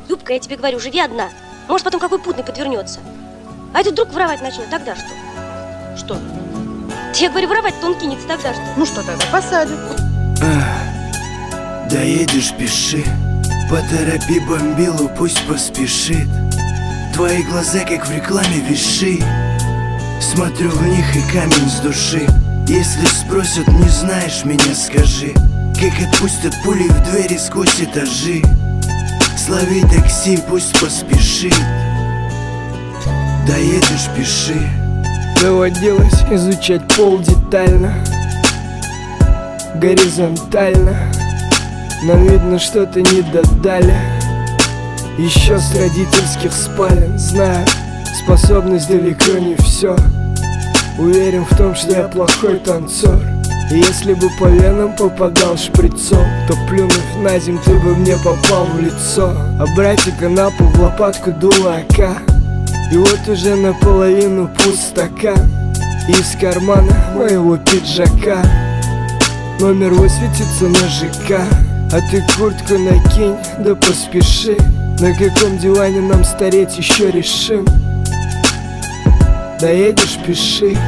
Любка, я тебе говорю, живи одна. Может, потом какой путный подвернется. А этот вдруг воровать начнет, тогда что? Что? Я говорю, воровать-то он кинется, тогда что? Ну что тогда, посадят. Доедешь, пиши. Поторопи бомбилу, пусть поспешит. Твои глаза, как в рекламе, виши. Смотрю в них и камень с души. Если спросят, не знаешь меня, скажи. Как отпустят пули в двери сквозь этажи. Слови такси, пусть поспешит. Доедешь, пиши. Доводилось изучать пол детально, горизонтально, но видно, что-то не додали. Еще с родительских спален знаю, способность далеко не все. Уверен в том, что я плохой танцор. И если бы по венам попадал шприцом, то плюнув на земь, ты бы мне попал в лицо. А братика на пол в лопатку дуло АК. И вот уже наполовину пуст стакан. Из кармана моего пиджака номер высветится на ЖК. А ты куртку накинь, да поспеши. На каком диване нам стареть еще решим. Доедешь, пиши.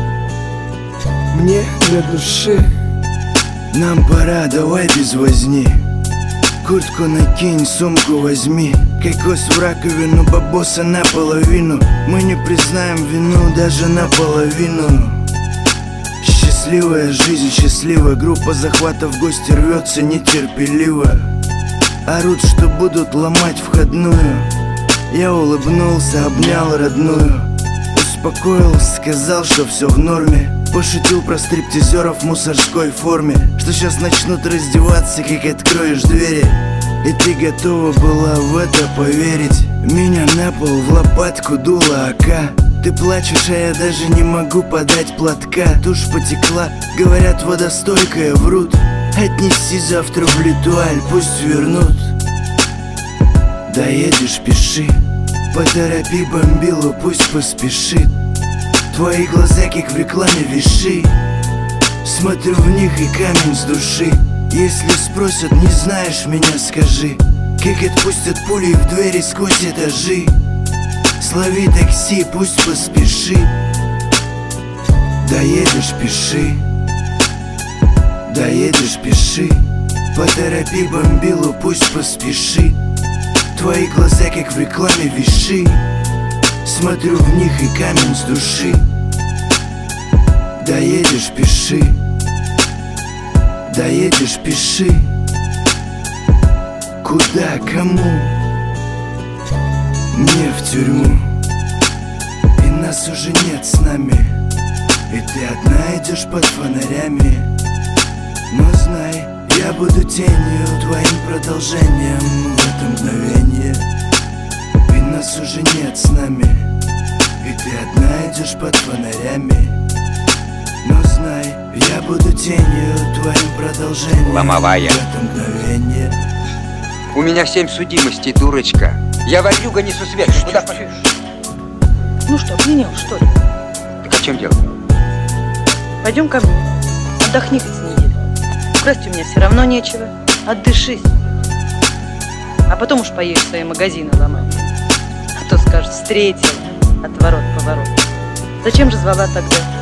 Мне для души. Нам пора, давай без возни. Куртку накинь, сумку возьми. Кокос в раковину, бабоса наполовину. Мы не признаем вину даже наполовину. Счастливая жизнь, счастливая группа захвата в гости рвется нетерпеливо. Орут, что будут ломать входную. Я улыбнулся, обнял родную. Успокоил, сказал, что все в норме. Пошутил про стриптизеров в мусорской форме. Что сейчас начнут раздеваться, как откроешь двери. И ты готова была в это поверить. Меня на пол в лопатку дуло АК. Ты плачешь, а я даже не могу подать платка. Тушь потекла, говорят, водостойкая, врут. Отнеси завтра в Литуаль, пусть вернут. Доедешь, пиши. Поторопи бомбилу, пусть поспешит. Твои глаза, как в рекламе, виши. Смотрю в них и камень с души. Если спросят, не знаешь меня, скажи. Как отпустят пули в двери сквозь этажи. Слови такси, пусть поспешит. Доедешь, пиши. Доедешь, пиши. Поторопи бомбилу, пусть поспешит. Твои глаза, как в рекламе, виши. Смотрю в них и камень с души. Доедешь, пиши. Доедешь, пиши. Куда, кому? Мне в тюрьму. И нас уже нет с нами. И ты одна идешь под фонарями. Но знай, я буду тенью, твоим продолжением в это мгновение. И нас уже нет с нами. И ты одна идешь под фонарями. Но знай, я буду тенью, твоим продолжением Ломовая. в это мгновение. У меня 7 судимостей, дурочка. Я ворюга несусветный. Куда пошли? Ну что, пьянел, что ли? Так о чем дело? Пойдем ко мне. Отдохни хоть с неделю. Украсть у меня все равно нечего. Отдышись. А потом уж поедешь свои магазины ломать. А то скажешь, встретила. Отворот-поворот. Зачем же звала тогда?